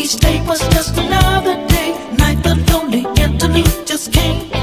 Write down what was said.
Each day was just another day. Night, the lonely interlude just came.